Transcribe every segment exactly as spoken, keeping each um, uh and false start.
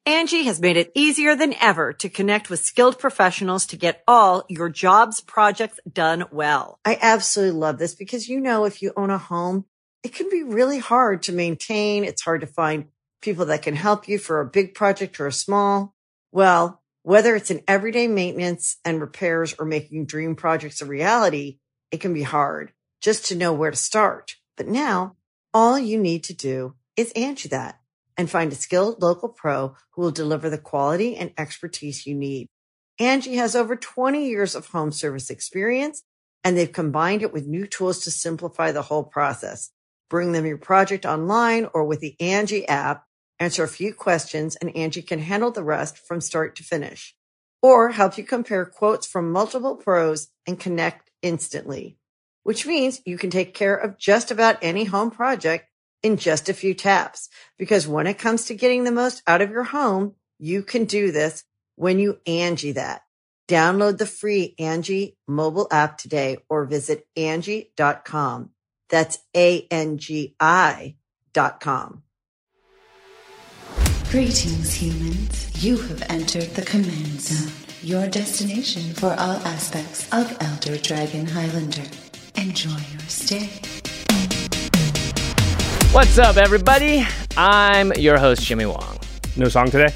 Angie has made it easier than ever to connect with skilled professionals to get all your jobs projects done well. I absolutely love this because, you know, if you own a home, it can be really hard to maintain. It's hard to find people that can help you for a big project or a small. Well, whether it's in everyday maintenance and repairs or making dream projects a reality, it can be hard just to know where to start. But now all you need to do is Angie that and find a skilled local pro who will deliver the quality and expertise you need. Angie has over twenty years of home service experience, and they've combined it with new tools to simplify the whole process. Bring them your project online or with the Angie app, answer a few questions, and Angie can handle the rest from start to finish. Or help you compare quotes from multiple pros and connect instantly, which means you can take care of just about any home project in just a few taps. Because when it comes to getting the most out of your home, you can do this when you Angie that. Download the free Angie mobile app today or visit Angie dot com. That's A N G I dot com. Greetings, humans. You have entered the Command Zone, your destination for all aspects of Elder Dragon Highlander. Enjoy your stay. What's up, everybody? I'm your host, Jimmy Wong. No song today?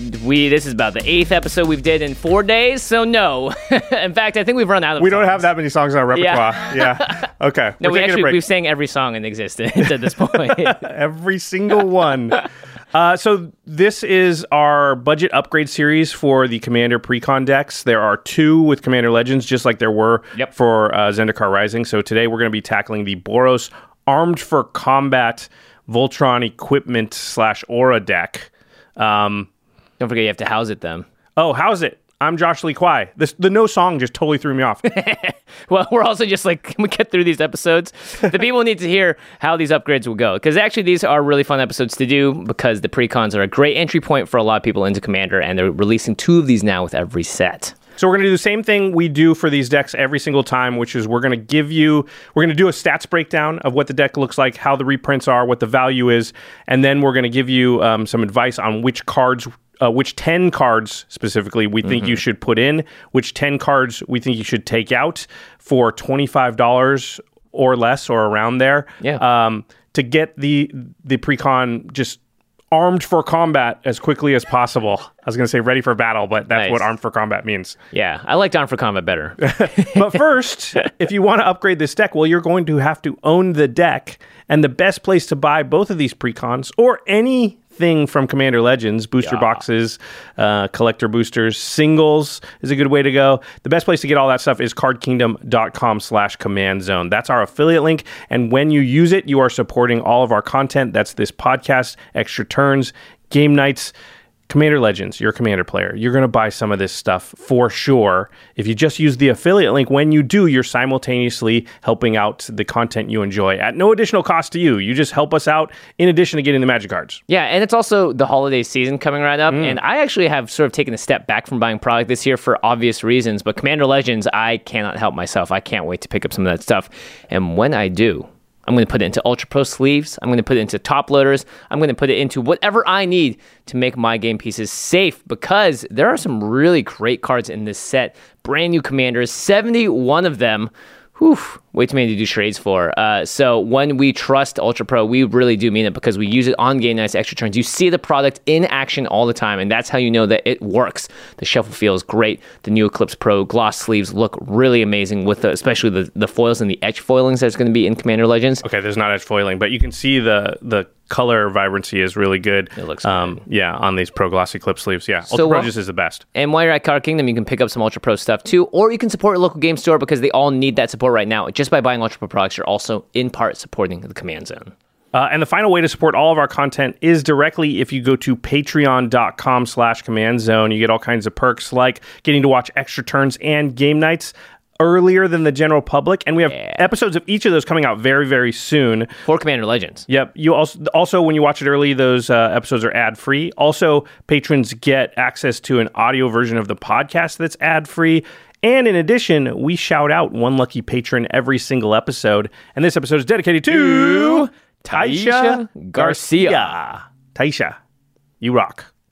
We This is about the eighth episode we've did in four days, so no. In fact, I think we've run out of We songs. don't have that many songs in our repertoire. Yeah. yeah. Okay. No, We're we taking a actually break. we've sang every song in existence at this point. Every single one. Uh, so this is our budget upgrade series for the Commander Precon decks. There are two with Commander Legends, just like there were Yep. for uh, Zendikar Rising. So today we're going to be tackling the Boros Armed for Combat Voltron Equipment slash Aura deck. Um, Don't forget you have to house it, then. oh, how's it? I'm Josh Lee Kwai. This, the no song just totally threw me off. Well, we're also just like, can we get through these episodes? The people need to hear how these upgrades will go. Because actually, these are really fun episodes to do because the precons are a great entry point for a lot of people into Commander, and they're releasing two of these now with every set. So we're going to do the same thing we do for these decks every single time, which is we're going to give you, we're going to do a stats breakdown of what the deck looks like, how the reprints are, what the value is, and then we're going to give you um, some advice on which cards, uh, which ten cards specifically we think mm-hmm. you should put in, which ten cards we think you should take out for twenty-five dollars or less or around there. Yeah. Um, to get the the precon just armed for combat as quickly as possible. I was going to say ready for battle, but that's Nice. what armed for combat means. Yeah, I liked Armed for Combat better. But first, if you want to upgrade this deck, well, you're going to have to own the deck. And the best place to buy both of these precons or anything from Commander Legends, booster Yeah. boxes, uh, collector boosters, singles is a good way to go. The best place to get all that stuff is cardkingdom.com slash command zone. That's our affiliate link. And when you use it, you are supporting all of our content. That's this podcast, Extra Turns, Game Nights, Commander Legends, you're a Commander player. You're going to buy some of this stuff for sure. If you just use the affiliate link, when you do, you're simultaneously helping out the content you enjoy at no additional cost to you. You just help us out in addition to getting the magic cards. Yeah, and it's also the holiday season coming right up, mm. and I actually have sort of taken a step back from buying product this year for obvious reasons, but Commander Legends, I cannot help myself. I can't wait to pick up some of that stuff, and when I do, I'm going to put it into Ultra Pro sleeves. I'm going to put it into top loaders. I'm going to put it into whatever I need to make my game pieces safe because there are some really great cards in this set. Brand new commanders, seventy-one of them. Whew, way too many to do trades for. Uh, so when we trust Ultra Pro, we really do mean it because we use it on Game Nights, Extra Turns. You see the product in action all the time, and that's how you know that it works. The shuffle feels great. The new Eclipse Pro gloss sleeves look really amazing with the, especially the, the foils and the etch foilings that's going to be in Commander Legends. Okay, there's not edge foiling, but you can see the the color vibrancy is really good. It looks um, good. Yeah, on these Pro Glossy Clip sleeves. Yeah, So, Ultra Pro uh, just is the best. And while you're at Card Kingdom, you can pick up some Ultra Pro stuff too, or you can support your local game store because they all need that support right now. Just by buying Ultra Pro products, you're also in part supporting the Command Zone. Uh, and the final way to support all of our content is directly if you go to patreon.com slash command zone. You get all kinds of perks like getting to watch Extra Turns and Game Nights earlier than the general public, and we have Yeah. episodes of each of those coming out very, very soon. For Commander Legends. Yep. You also also when you watch it early, those uh, episodes are ad free. Also, patrons get access to an audio version of the podcast that's ad free. And in addition, we shout out one lucky patron every single episode. And this episode is dedicated to Taisha Garcia. Taisha, you rock.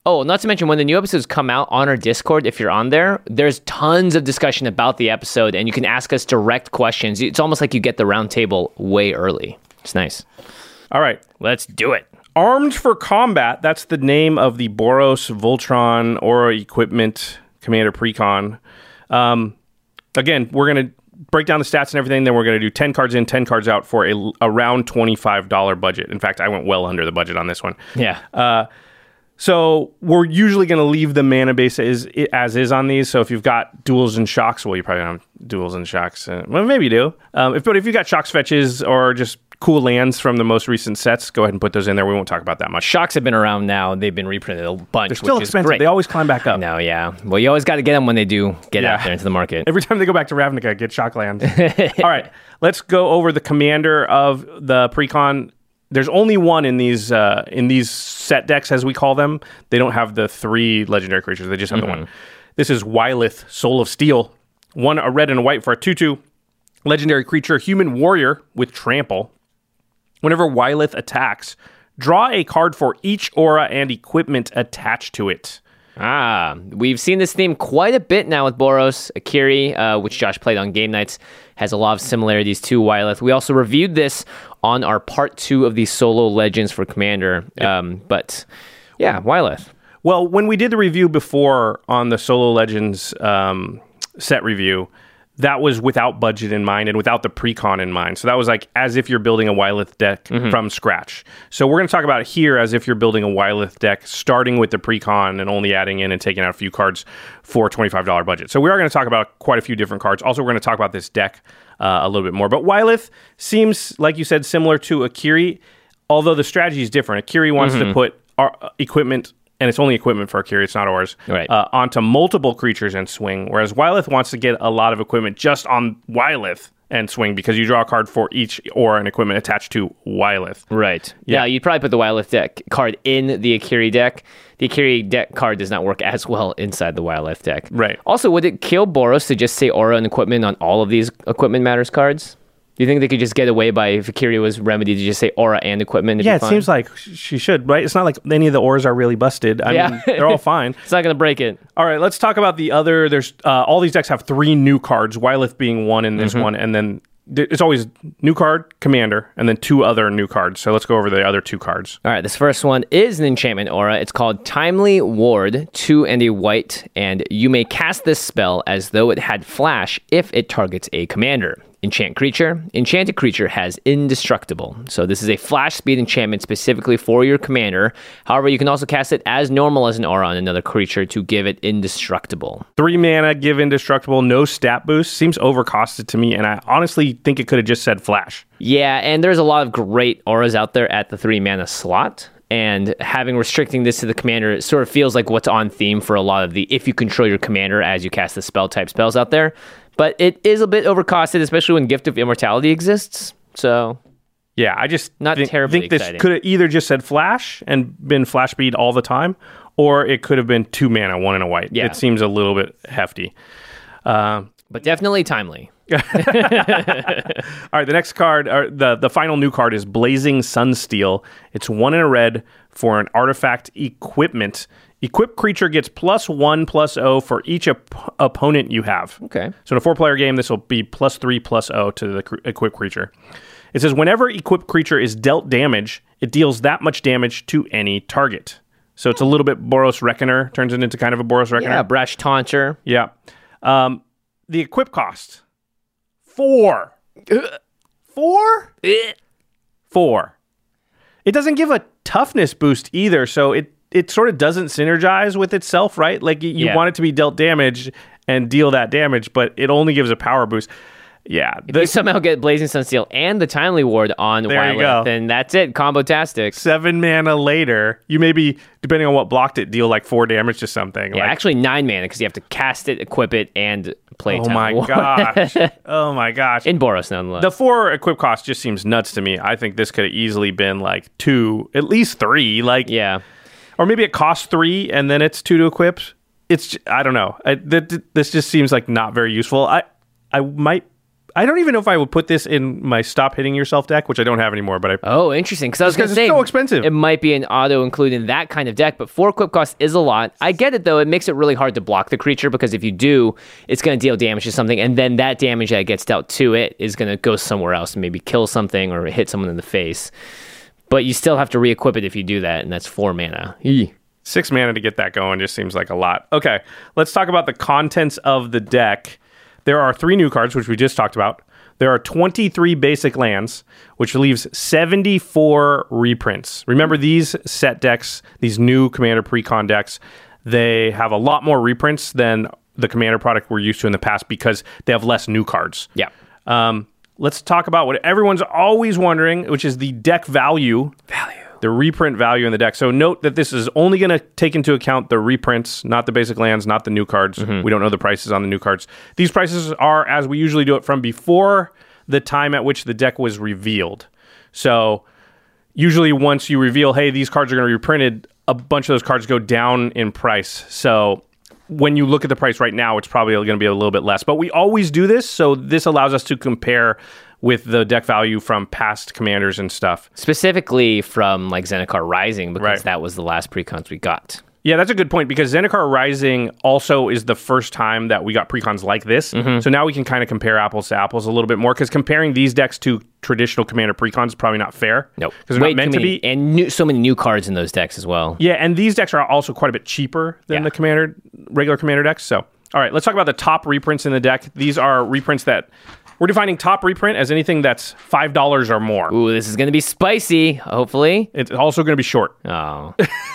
Oh, not to mention when the new episodes come out on our Discord, if you're on there, there's tons of discussion about the episode, and you can ask us direct questions. It's almost like you get the round table way early. It's nice. All right. Let's do it. Armed for Combat, that's the name of the Boros Voltron Aura Equipment Commander Precon. Um, again, we're going to break down the stats and everything, then we're going to do ten cards in, ten cards out for a around twenty-five dollars budget. In fact, I went well under the budget on this one. Yeah. Uh, so we're usually going to leave the mana base as, as is on these. So if you've got duels and shocks, well, you probably don't have duels and shocks. Uh, well, maybe you do. Um, if, but if you've got shocks fetches or just cool lands from the most recent sets, go ahead and put those in there. We won't talk about that much. Shocks have been around now. They've been reprinted a bunch, They're still which expensive. is great. They always climb back up. No, yeah. Well, you always got to get them when they do get Yeah. out there into the market. Every time they go back to Ravnica, get shock lands. All right, let's go over the commander of the Precon. There's only one in these uh, in these set decks, as we call them. They don't have the three legendary creatures. They just have mm-hmm. the one. This is Wylith, Soul of Steel. One, a red and a white for a two two. Legendary creature, human warrior with trample. Whenever Wylith attacks, draw a card for each aura and equipment attached to it. Ah, we've seen this theme quite a bit now with Boros. Akiri, uh, which Josh played on game nights, has a lot of similarities to Wylith. We also reviewed this on our part two of the solo legends for Commander. Yep. Um, but yeah, Wylith. Well, when we did the review before on the solo legends um, set review, that was without budget in mind and without the Precon in mind. So that was like as if you're building a Wylith deck mm-hmm. from scratch. So we're going to talk about it here as if you're building a Wylith deck, starting with the Precon and only adding in and taking out a few cards for a twenty-five dollars budget. So we are going to talk about quite a few different cards. Also, we're going to talk about this deck uh, a little bit more. But Wylith seems, like you said, similar to Akiri, although the strategy is different. Akiri wants mm-hmm. to put our equipment, and it's only equipment for Akiri, it's not ours, right. uh, onto multiple creatures and swing, whereas Wylith wants to get a lot of equipment just on Wylith and swing because you draw a card for each aura and equipment attached to Wylith. Right. Yeah, yeah you'd probably put the Wylith deck card in the Akiri deck. The Akiri deck card does not work as well inside the Wylith deck. Right. Also, would it kill Boros to just say aura and equipment on all of these Equipment Matters cards? Do you think they could just get away by, if Akiri was remedied, to just say aura and equipment? Yeah, it seems like she should, right? It's not like any of the auras are really busted. I yeah. mean, they're all fine. It's not going to break it. All right, let's talk about the other. There's uh, all these decks have three new cards, Wylith being one in this mm-hmm. one, and then it's always new card, commander, and then two other new cards. So let's go over the other two cards. All right, this first one is an enchantment aura. It's called Timely Ward, two and a white, and you may cast this spell as though it had flash if it targets a commander. Enchant creature. Enchanted creature has indestructible. So this is a flash speed enchantment specifically for your commander. However, you can also cast it as normal as an aura on another creature to give it indestructible. Three mana, give indestructible, no stat boost. Seems overcosted to me, and I honestly think it could have just said flash. Yeah, and there's a lot of great auras out there at the three mana slot. And having restricting this to the commander, it sort of feels like what's on theme for a lot of the if you control your commander as you cast the spell type spells out there. But it is a bit overcosted, especially when Gift of Immortality exists. So, yeah, I just not think, terribly think this exciting. Could have either just said flash and been flash speed all the time, or it could have been two mana, one and a white. Yeah. It seems a little bit hefty. Uh, but definitely timely. All right, the next card, or the, the final new card is Blazing Sunsteel. It's one in a red for an artifact equipment. Equipped creature gets plus one, plus O for each op- opponent you have. Okay. So in a four-player game, this will be plus three, plus O to the cr- equipped creature. It says, whenever equipped creature is dealt damage, it deals that much damage to any target. So it's a little bit Boros Reckoner, turns it into kind of a Boros Reckoner. Yeah, Brash Taunter. Yeah. Um, the equip cost, four. Four? Four. It doesn't give a toughness boost either, so it it sort of doesn't synergize with itself, right? Like you yeah. want it to be dealt damage and deal that damage, but it only gives a power boost. Yeah. If you somehow get Blazing Sunsteel and the Timely Ward on Wylith, then that's it. Combo-tastic. Seven mana later, you maybe, depending on what blocked it, deal like four damage to something. Yeah, like, actually nine mana because you have to cast it, equip it, and play Oh my Ward. gosh. Oh my gosh. In Boros, nonetheless. The four equip cost just seems nuts to me. I think this could have easily been like two, at least three. Like, yeah. Or maybe it costs three and then it's two to equip. It's, I don't know. I, th- th- this just seems like not very useful. I, I might, I don't even know if I would put this in my Stop Hitting Yourself deck, which I don't have anymore, but I... Oh, interesting. Because I was going to it's say... so expensive. It might be an auto include in that kind of deck, but four equip cost is a lot. I get it, though. It makes it really hard to block the creature, because if you do, it's going to deal damage to something, and then that damage that gets dealt to it is going to go somewhere else and maybe kill something or hit someone in the face. But you still have to re-equip it if you do that, and that's four mana. Eey. Six mana to get that going just seems like a lot. Okay, let's talk about the contents of the deck. There are three new cards, which we just talked about. There are twenty-three basic lands, which leaves seventy-four reprints. Remember, these set decks, these new Commander Precon decks, they have a lot more reprints than the Commander product we're used to in the past because they have less new cards. Yeah. Um, let's talk about what everyone's always wondering, which is the deck value. Value. The reprint value in the deck. So note that this is only going to take into account the reprints, not the basic lands, not the new cards. Mm-hmm. We don't know the prices on the new cards. These prices are as we usually do it from before the time at which the deck was revealed. So usually once you reveal, hey, these cards are going to be reprinted, a bunch of those cards go down in price. So when you look at the price right now, it's probably going to be a little bit less. But we always do this, so this allows us to compare with the deck value from past commanders and stuff. Specifically from like Zendikar Rising, because right. that was the last precons we got. Yeah, that's a good point, because Zendikar Rising also is the first time that we got precons like this. Mm-hmm. So now we can kind of compare apples to apples a little bit more, because comparing these decks to traditional Commander precons is probably not fair. Nope. Because they're not meant to many, be. And new, so many new cards in those decks as well. Yeah, and these decks are also quite a bit cheaper than yeah. the Commander regular Commander decks. So, all right, let's talk about the top reprints in the deck. These are reprints that... We're defining top reprint as anything that's five dollars or more. Ooh, this is going to be spicy, hopefully. It's also going to be short. Oh. All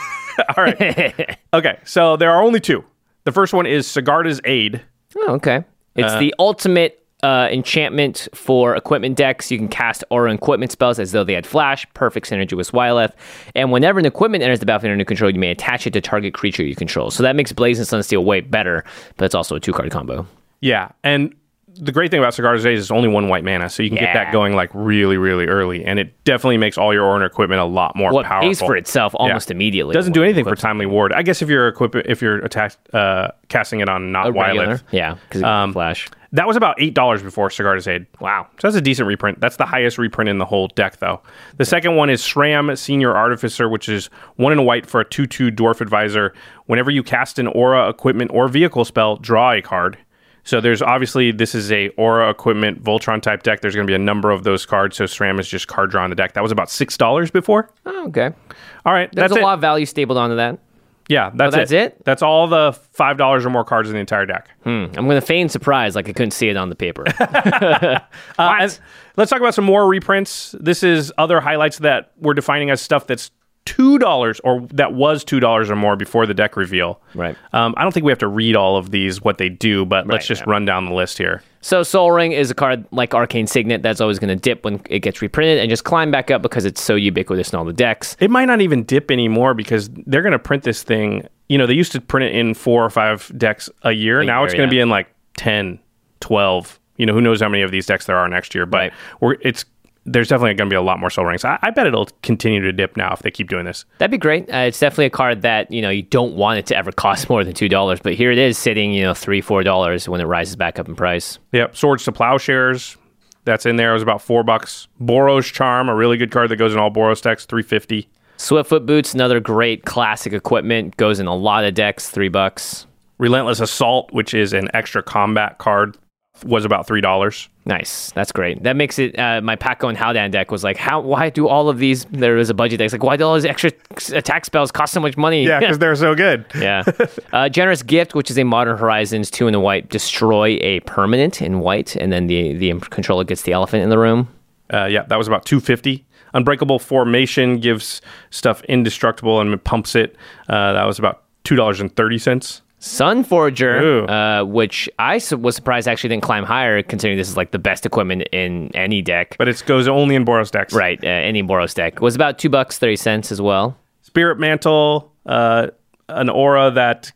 right. Okay, so there are only two. The first one is Sigarda's Aid. Oh, okay. It's Uh, the ultimate uh, enchantment for equipment decks. You can cast aura and equipment spells as though they had flash. Perfect synergy with Swyleth. And whenever an equipment enters the battlefield under control, you may attach it to target creature you control. So that makes Blazing Sunsteel way better, but it's also a two-card combo. Yeah, and the great thing about Sigarda's Aid is it's only one white mana, so you can yeah. get that going like really, really early, and it definitely makes all your Ornor equipment a lot more well, powerful. It pays for itself almost yeah. immediately. It doesn't do anything for Timely Ward. I guess if you're equip- if you're attack- uh, casting it on not Wyleth. Yeah, because um, flash. That was about eight dollars before Sigarda's Aid. Wow. So that's a decent reprint. That's the highest reprint in the whole deck, though. The second one is Shram, Senior Artificer, which is one in a white for a two two Dwarf Advisor. Whenever you cast an aura, equipment, or vehicle spell, draw a card. So there's obviously, this is a aura, equipment, Voltron type deck. There's going to be a number of those cards. So SRAM is just card draw on the deck. That was about six dollars before. Oh, okay. All right. There's that's a it. lot of value stapled onto that. Yeah, that's, oh, that's it. it. That's all the five dollars or more cards in the entire deck. Hmm. I'm going to feign surprise like I couldn't see it on the paper. uh, and let's talk about some more reprints. This is other highlights that we're defining as stuff that's two dollars or that was two dollars or more before the deck reveal. Right. Um, I don't think we have to read all of these, what they do, but Right, let's just yeah. run down the list here. So Soul Ring is a card like Arcane Signet that's always going to dip when it gets reprinted and just climb back up because it's so ubiquitous in all the decks. It might not even dip anymore because they're going to print this thing. You know, they used to print it in four or five decks a year. A now year, it's going to yeah. be in like ten, twelve. You know, who knows how many of these decks there are next year, but Right. we're it's there's definitely going to be a lot more Soul Rings. I, I bet it'll continue to dip now if they keep doing this. That'd be great. Uh, it's definitely a card that, you know, you don't want it to ever cost more than two dollars, but here it is sitting, you know, three dollars, four dollars when it rises back up in price. Yep, Swords to Plowshares. That's in there. It was about four bucks. Boros Charm, a really good card that goes in all Boros decks, three fifty. Swiftfoot Boots, another great classic equipment, goes in a lot of decks, three bucks. Relentless Assault, which is an extra combat card, was about three dollars. Nice. That's great. That makes it, uh, my Paco and Haldan deck was like, how? Why do all of these, there is a budget deck, it's like, why do all these extra attack spells cost so much money? Yeah, because they're so good. yeah. Uh, Generous Gift, which is a Modern Horizons two in the white, destroy a permanent in white, and then the, the controller gets the elephant in the room. Uh, yeah, that was about two fifty. Unbreakable Formation gives stuff indestructible and pumps it. Uh, that was about two dollars and thirty cents. Sunforger, uh, which I su- was surprised actually didn't climb higher, considering this is like the best equipment in any deck. But it goes only in Boros decks. Right, uh, any Boros deck. Was about two bucks thirty cents as well. Spirit Mantle, uh, an aura that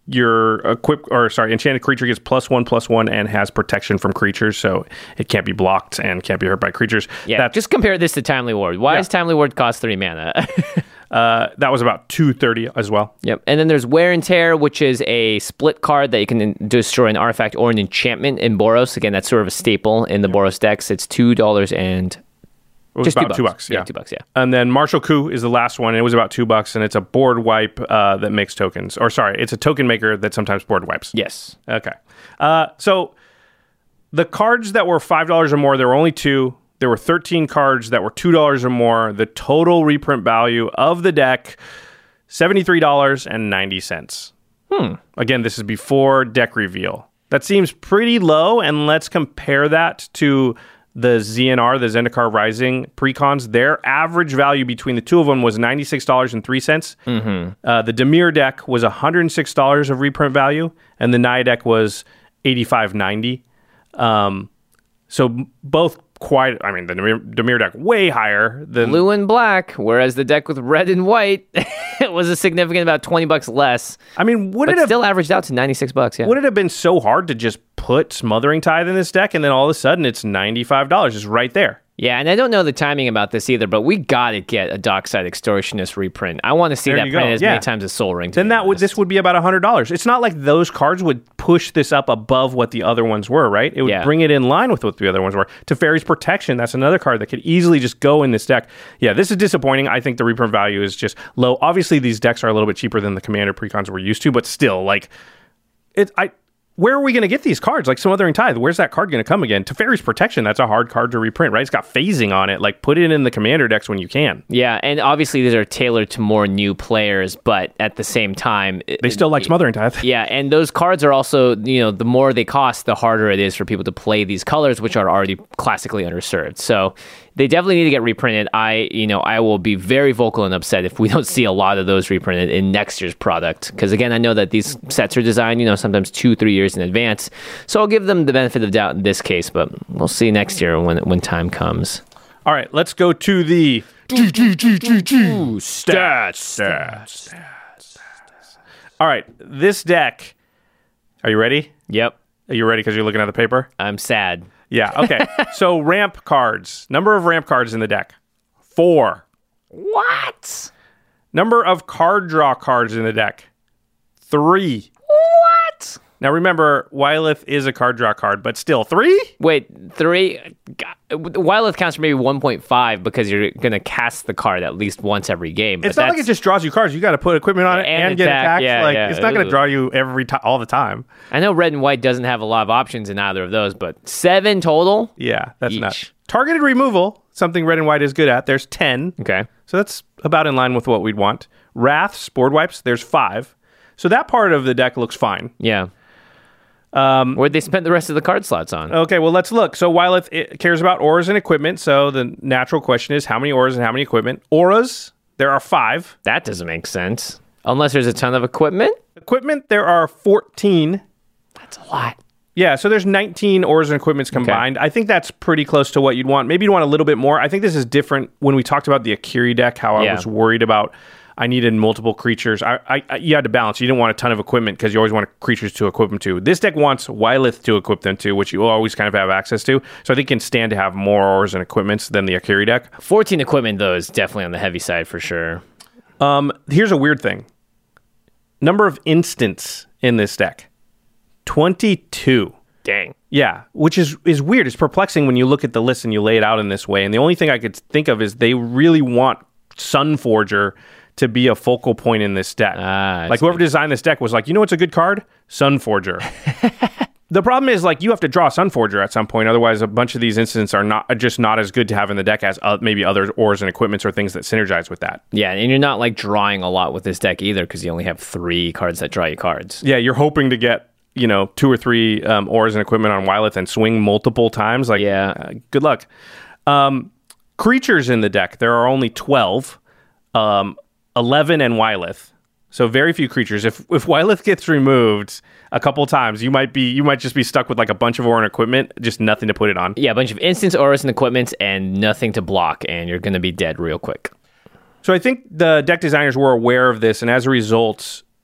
your equip or sorry, enchanted creature gets plus one, plus one, and has protection from creatures, so it can't be blocked and can't be hurt by creatures. Yeah, That's, just compare this to Timely Ward. Why Yeah. does Timely Ward cost three mana? uh, that was about two thirty as well. Yep. And then there's Wear and Tear, which is a split card that you can destroy an artifact or an enchantment in Boros. Again, that's sort of a staple in the Boros decks. It's two dollars and It was just about two two bucks. bucks. Yeah. two bucks. Yeah. And then Martial Coup is the last one. And it was about two bucks, and it's a board wipe uh, that makes tokens. Or sorry, it's a token maker that sometimes board wipes. Yes. Okay. Uh, so the cards that were five dollars or more, there were only two. There were thirteen cards that were two dollars or more. The total reprint value of the deck, seventy-three dollars and ninety cents. Hmm. Again, this is before deck reveal. That seems pretty low, and let's compare that to the Z N R, the Zendikar Rising precons. Their average value between the two of them was ninety-six dollars and three cents. Mm-hmm. Uh, the Dimir deck was one hundred six dollars of reprint value, and the Naya deck was eighty-five ninety. Um, so both quite, I mean, the Dimir, Dimir deck way higher than Blue and black, whereas the deck with red and white it was a significant about twenty bucks less. I mean, would But it have still averaged out to ninety-six bucks, yeah. would it have been so hard to just put Smothering Tithe in this deck, and then all of a sudden it's ninety-five dollars just right there? Yeah, and I don't know the timing about this either, but we got to get a Dockside Extortionist reprint. I want to see There that you go. printed as Yeah. many times as Soul Ring. to Then be that would honest. this would be about one hundred dollars. It's not like those cards would push this up above what the other ones were, right? It would Yeah. bring it in line with what the other ones were. Teferi's Protection, that's another card that could easily just go in this deck. Yeah, this is disappointing. I think the reprint value is just low. Obviously, these decks are a little bit cheaper than the Commander precons we're used to, but still, like, it. I where are we going to get these cards? Like Smothering Tithe, where's that card going to come again? Teferi's Protection, that's a hard card to reprint, right? It's got phasing on it. Like, put it in the Commander decks when you can. Yeah, and obviously these are tailored to more new players, but at the same time... They still like Smothering Tithe. Yeah, and those cards are also, you know, the more they cost, the harder it is for people to play these colors, which are already classically underserved. So they definitely need to get reprinted. I, you know, I will be very vocal and upset if we don't see a lot of those reprinted in next year's product. Because again, I know that these sets are designed, you know, sometimes two, three years in advance. So I'll give them the benefit of the doubt in this case, but we'll see next year when when time comes. All right, let's go to the stats. Stats. Stats. All right, this deck. Are you ready? Yep, Are you ready because you're looking at the paper? I'm sad. Yeah, okay. So ramp cards. Number of ramp cards in the deck. Four. What? Number of card draw cards in the deck. Three. What? Now remember, Wylith is a card draw card, but still three? Wait, three? God, Wylith counts for maybe one point five because you're going to cast the card at least once every game. It's not like it just draws you cards. You got to put equipment on it and, And get attack, attacked. yeah, like yeah. it's not going to Ooh. draw you every time, all the time. I know red and white doesn't have a lot of options in either of those, but seven total? Yeah, that's Each. nuts. Targeted removal, something red and white is good at. There's ten. Okay. So that's about in line with what we'd want. Wraths, board wipes, there's five. So that part of the deck looks fine. Yeah. Um, Where'd they spend the rest of the card slots on? Okay, well, let's look. So Wylith it cares about auras and equipment. So the natural question is how many auras and how many equipment? Auras, there are five. That doesn't make sense. Unless there's a ton of equipment? Equipment, there are fourteen. That's a lot. Yeah, so there's nineteen auras and equipments combined. I think that's pretty close to what you'd want. Maybe you'd want a little bit more. I think this is different when we talked about the Akiri deck, how I Yeah. was worried about I needed multiple creatures. I, I, I You had to balance. You didn't want a ton of equipment because you always want creatures to equip them to. This deck wants Wylith to equip them to, which you always kind of have access to. So I think it can stand to have more auras and equipments than the Akiri deck. fourteen equipment, though, is definitely on the heavy side for sure. Um, here's a weird thing. Number of instants in this deck. twenty-two. Dang. Yeah, which is, is weird. It's perplexing when you look at the list and you lay it out in this way. And the only thing I could think of is they really want Sunforger to be a focal point in this deck. Ah, I like see. whoever designed this deck was like, you know what's a good card? Sunforger. The problem is like you have to draw Sunforger at some point. Otherwise, a bunch of these instants are not are just not as good to have in the deck as uh, maybe other auras and equipments or things that synergize with that. Yeah, and you're not like drawing a lot with this deck either because you only have three cards that draw you cards. Yeah, you're hoping to get, you know, two or three um, auras and equipment on Wylith and swing multiple times. Like, Yeah. uh, good luck. Um, creatures in the deck, there are only twelve, um, eleven and Wylith. So very few creatures. If if Wylith gets removed a couple times, you might be you might just be stuck with like a bunch of aura and equipment, just nothing to put it on. Yeah, a bunch of instants, auras, and equipments, and nothing to block, and you're going to be dead real quick. So I think the deck designers were aware of this, and as a result,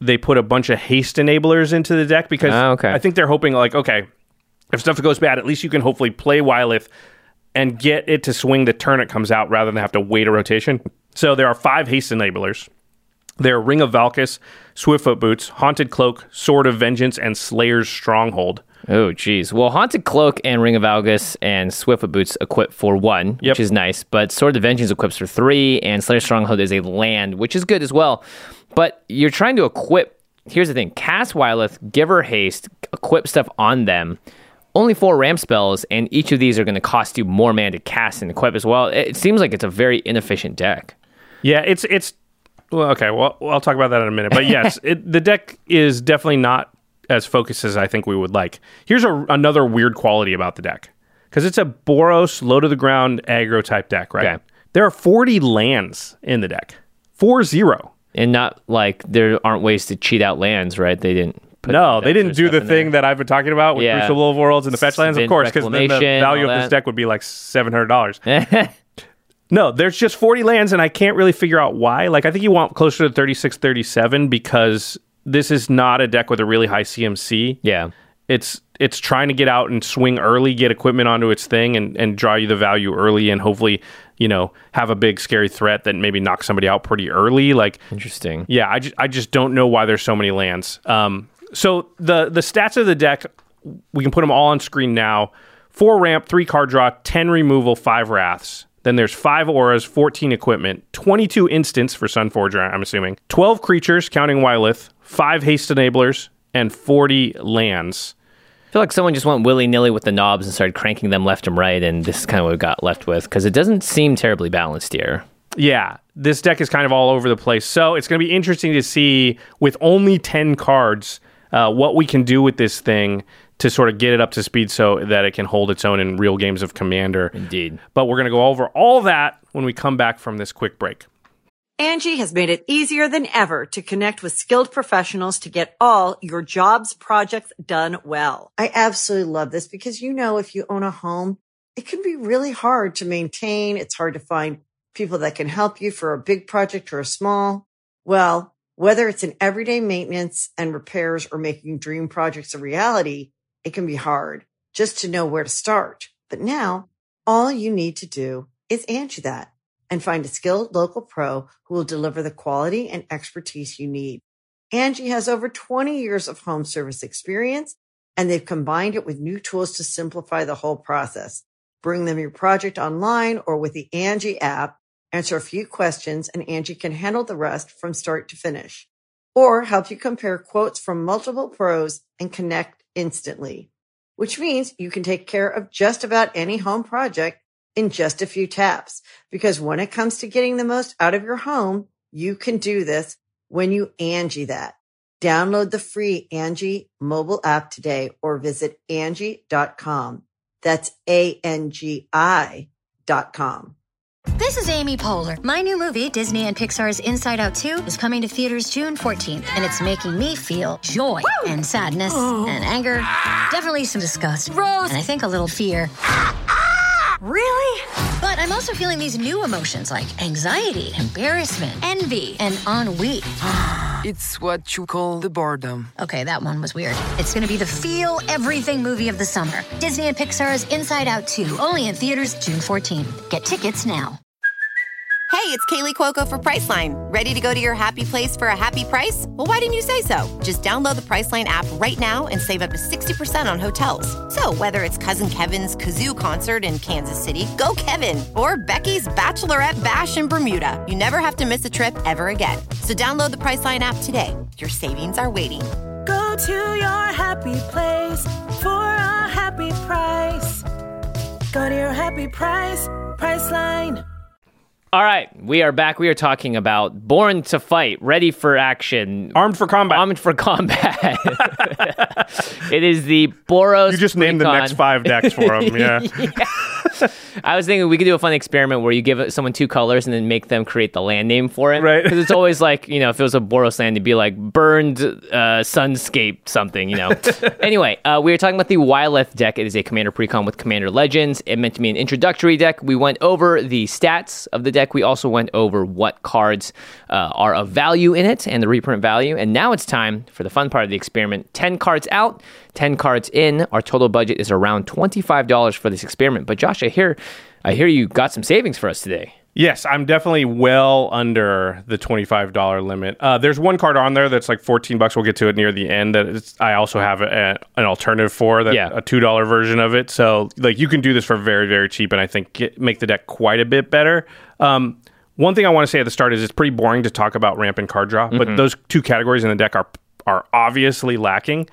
they put a bunch of haste enablers into the deck because oh, okay. I think they're hoping like, okay, if stuff goes bad, at least you can hopefully play Wylith and get it to swing the turn it comes out rather than have to wait a rotation. So there are five haste enablers. They're Ring of Valkis, Swiftfoot Boots, Haunted Cloak, Sword of Vengeance, and Slayer's Stronghold. Oh, geez. Well, Haunted Cloak and Ring of Valgus and Swiftfoot Boots equip for one, yep. which is nice. But Sword of Vengeance equips for three, and Slayer's Stronghold is a land, which is good as well. But you're trying to equip... Here's the thing. Cast Wylith, give her haste, equip stuff on them. Only four ramp spells, and each of these are going to cost you more mana to cast and equip as well. It seems like it's a very inefficient deck. Yeah, it's... it's well, okay, well, I'll talk about that in a minute. But yes, it, the deck is definitely not as focused as I think we would like. Here's a, another weird quality about the deck. Because it's a Boros, low-to-the-ground aggro type deck, right? Okay. There are forty lands in the deck. Four zero. And not like there aren't ways to cheat out lands, right? They didn't put No, they didn't do the in thing there. that I've been talking about with Yeah. Crucible of Worlds and the fetch lands, of Spin course, because then the Reclamation, value all of this that. deck would be like seven hundred dollars. No, there's just forty lands, and I can't really figure out why. Like, I think you want closer to thirty-six, thirty-seven because this is not a deck with a really high C M C. Yeah. It's it's trying to get out and swing early, get equipment onto its thing, and, and draw you the value early, and hopefully, you know, have a big scary threat that maybe knocks somebody out pretty early. Like, Interesting. yeah, I just, I just don't know why there's so many lands. Um, so the the stats of the deck, we can put them all on screen now. Four ramp, three card draw, ten removal, five wraths. Then there's five auras, fourteen equipment, twenty-two instants for Sunforger, I'm assuming, twelve creatures, counting Wylith, five haste enablers, and forty lands. I feel like someone just went willy-nilly with the knobs and started cranking them left and right, and this is kind of what we got left with, because it doesn't seem terribly balanced here. Yeah, this deck is kind of all over the place. So it's going to be interesting to see, with only ten cards, uh, what we can do with this thing to sort of get it up to speed so that it can hold its own in real games of Commander. Indeed. But we're going to go over all that when we come back from this quick break. Angie has made it easier than ever to connect with skilled professionals to get all your jobs projects done well. I absolutely love this because, you know, if you own a home, it can be really hard to maintain. It's hard to find people that can help you for a big project or a small. Well, whether it's in everyday maintenance and repairs or making dream projects a reality, it can be hard just to know where to start. But now all you need to do is Angie that and find a skilled local pro who will deliver the quality and expertise you need. Angie has over twenty years of home service experience, and they've combined it with new tools to simplify the whole process. Bring them your project online or with the Angie app, answer a few questions, and Angie can handle the rest from start to finish. Or help you compare quotes from multiple pros and connect instantly, which means you can take care of just about any home project in just a few taps. Because when it comes to getting the most out of your home, you can do this when you Angie that. Download the free Angie mobile app today or visit Angie dot com. That's A N G I dot com. This is Amy Poehler. My new movie, Disney and Pixar's Inside Out two, is coming to theaters June fourteenth, and it's making me feel joy Woo! and sadness oh. and anger, definitely some disgust, Rose. and I think a little fear. Really? But I'm also feeling these new emotions like anxiety, embarrassment, envy, and ennui. It's what you call the boredom. Okay, that one was weird. It's going to be the feel everything movie of the summer. Disney and Pixar's Inside Out two, only in theaters June fourteenth. Get tickets now. Hey, it's Kaylee Cuoco for Priceline. Ready to go to your happy place for a happy price? Well, why didn't you say so? Just download the Priceline app right now and save up to sixty percent on hotels. So whether it's Cousin Kevin's Kazoo Concert in Kansas City, go Kevin, or Becky's Bachelorette Bash in Bermuda, you never have to miss a trip ever again. So download the Priceline app today. Your savings are waiting. Go to your happy place for a happy price. Go to your happy price, Priceline. All right, we are back. We are talking about Born to Fight, Ready for Action. Armed for Combat. Armed for Combat. It is the Boros You just named Recon. the next five decks for them, yeah. yeah. I was thinking we could do a fun experiment where you give someone two colors and then make them create the land name for it. Right. Because it's always like, you know, if it was a Boros land, it'd be like burned uh, sunscape something, you know. Anyway, uh, we were talking about the Wyleth deck. It is a Commander Precon with Commander Legends. It meant to be an introductory deck. We went over the stats of the deck. We also went over what cards uh, are of value in it and the reprint value. And now it's time for the fun part of the experiment. ten cards out, ten cards in. Our total budget is around twenty-five dollars for this experiment. But Josh, I hear, I hear you got some savings for us today. Yes, I'm definitely well under the twenty-five dollars limit. Uh, there's one card on there that's like fourteen bucks. We'll get to it near the end. That it's, I also have a, an alternative for that, yeah. a two dollars version of it. So like you can do this for very, very cheap, and I think get, make the deck quite a bit better. Um, one thing I want to say at the start is it's pretty boring to talk about ramp and card draw, mm-hmm. but those two categories in the deck are are obviously lacking.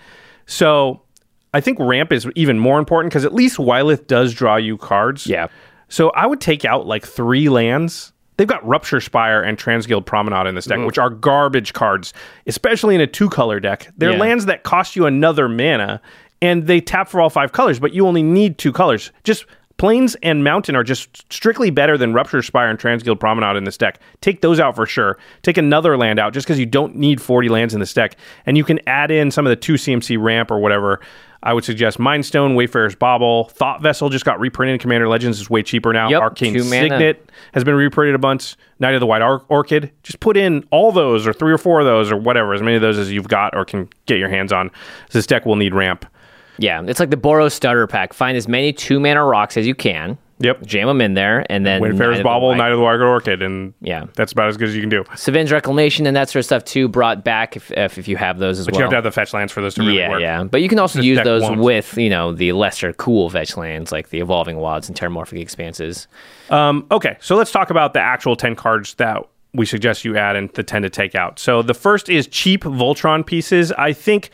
So I think ramp is even more important because at least Wyleth does draw you cards. Yeah. So I would take out like three lands. They've got Rupture Spire and Transguild Promenade in this deck, mm. which are garbage cards, especially in a two-color deck. They're yeah. lands that cost you another mana, and they tap for all five colors, but you only need two colors. Just Plains and Mountain are just strictly better than Rupture Spire and Transguild Promenade in this deck. Take those out for sure. Take another land out just because you don't need forty lands in this deck, and you can add in some of the two C M C ramp or whatever. I would suggest Mindstone, Wayfarer's Bauble, Thought Vessel just got reprinted in Commander Legends. It's way cheaper now. Yep, Arcane Signet has been reprinted a bunch. Night of the White Or- Orchid. Just put in all those or three or four of those or whatever, as many of those as you've got or can get your hands on. This deck will need ramp. Yeah, it's like the Boros starter pack. Find as many two-mana rocks as you can. Yep. Jam them in there, and then Wayfarer's Bauble, Night of the White Orchid, and yeah, that's about as good as you can do. Savin's Reclamation and that sort of stuff, too, brought back if if, if you have those as but well. But you have to have the fetch lands for those to really yeah, work. Yeah, yeah. But you can also This use deck those won't. with, you know, the lesser cool fetch lands, like the Evolving Wilds and Terramorphic Expanses. Um, okay, so let's talk about the actual ten cards that we suggest you add and the ten to take out. So the first is cheap Voltron pieces. I think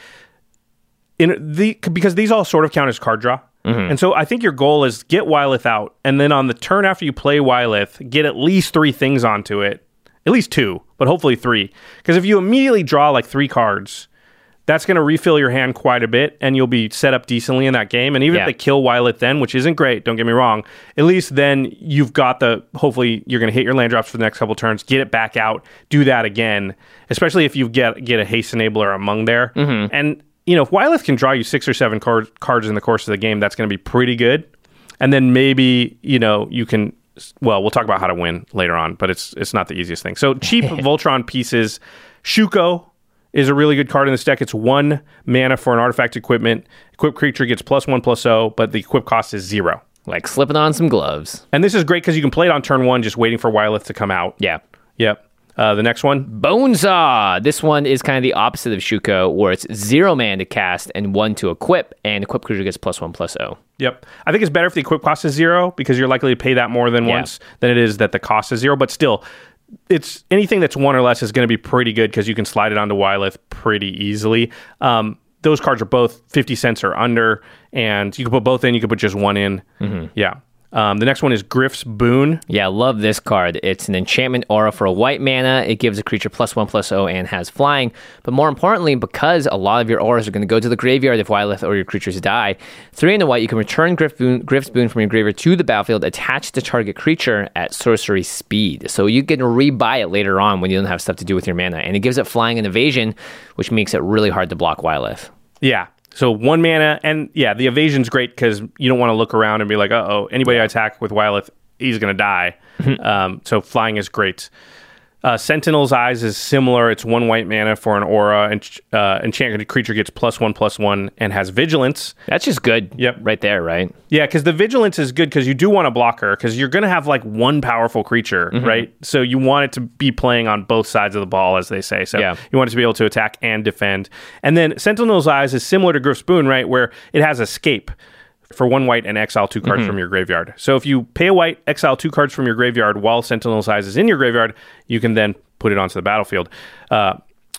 in the because these all sort of count as card draw. Mm-hmm. And so I think your goal is get Wyleth out, and then on the turn after you play Wyleth, get at least three things onto it. At least two, but hopefully three. Because if you immediately draw like three cards, that's going to refill your hand quite a bit, and you'll be set up decently in that game. And even yeah. if they kill Wyleth then, which isn't great, don't get me wrong, at least then you've got the, hopefully you're going to hit your land drops for the next couple turns, get it back out, do that again, especially if you get, get a haste enabler among there. Mm-hmm. And you know, if Wyleth can draw you six or seven card, cards in the course of the game, that's going to be pretty good. And then maybe, you know, you can, well, we'll talk about how to win later on, but it's it's not the easiest thing. So cheap Voltron pieces. Shuko is a really good card in this deck. It's one mana for an artifact equipment. Equipped creature gets plus one, plus oh, but the equip cost is zero. Like slipping on some gloves. And this is great because you can play it on turn one, just waiting for Wyleth to come out. Yeah. Yep. Uh, the next one, Bonesaw. This one is kind of the opposite of Shuko, where it's zero mana to cast and one to equip, and equip creature gets plus one, plus oh. Yep. I think it's better if the equip cost is zero because you're likely to pay that more than yeah. once than it is that the cost is zero. But still, it's anything that's one or less is going to be pretty good because you can slide it onto Wyleth pretty easily. Um, those cards are both fifty cents or under, and you can put both in. You can put just one in. Mm-hmm. Yeah. Um, the next one is Griff's Boon. Yeah, love this card. It's an enchantment aura for a white mana. It gives a creature plus one, plus oh, and has flying. But more importantly, because a lot of your auras are going to go to the graveyard if Wyleth or your creatures die, three in the white, you can return Griff Boon, Griff's Boon from your graveyard to the battlefield, attached to target creature at sorcery speed. So you can rebuy it later on when you don't have stuff to do with your mana. And it gives it flying and evasion, which makes it really hard to block Wyleth. Yeah. So one mana, and yeah, the evasion's great because you don't want to look around and be like, uh-oh, anybody I attack with Wyleth, he's going to die. um, so flying is great. Uh, Sentinel's Eyes is similar. It's one white mana for an aura, and uh, enchanted creature gets plus one, plus one, and has Vigilance. That's just good Yep. right there, right? Yeah, because the Vigilance is good because you do want to block her because you're going to have like one powerful creature, mm-hmm. right? So you want it to be playing on both sides of the ball, as they say. So yeah. you want it to be able to attack and defend. And then Sentinel's Eyes is similar to Griff's Boon, right? Where it has Escape for one white and exile two cards mm-hmm. from your graveyard. So if you pay a white, exile two cards from your graveyard while Sentinel's Eyes is in your graveyard, you can then put it onto the battlefield. Uh,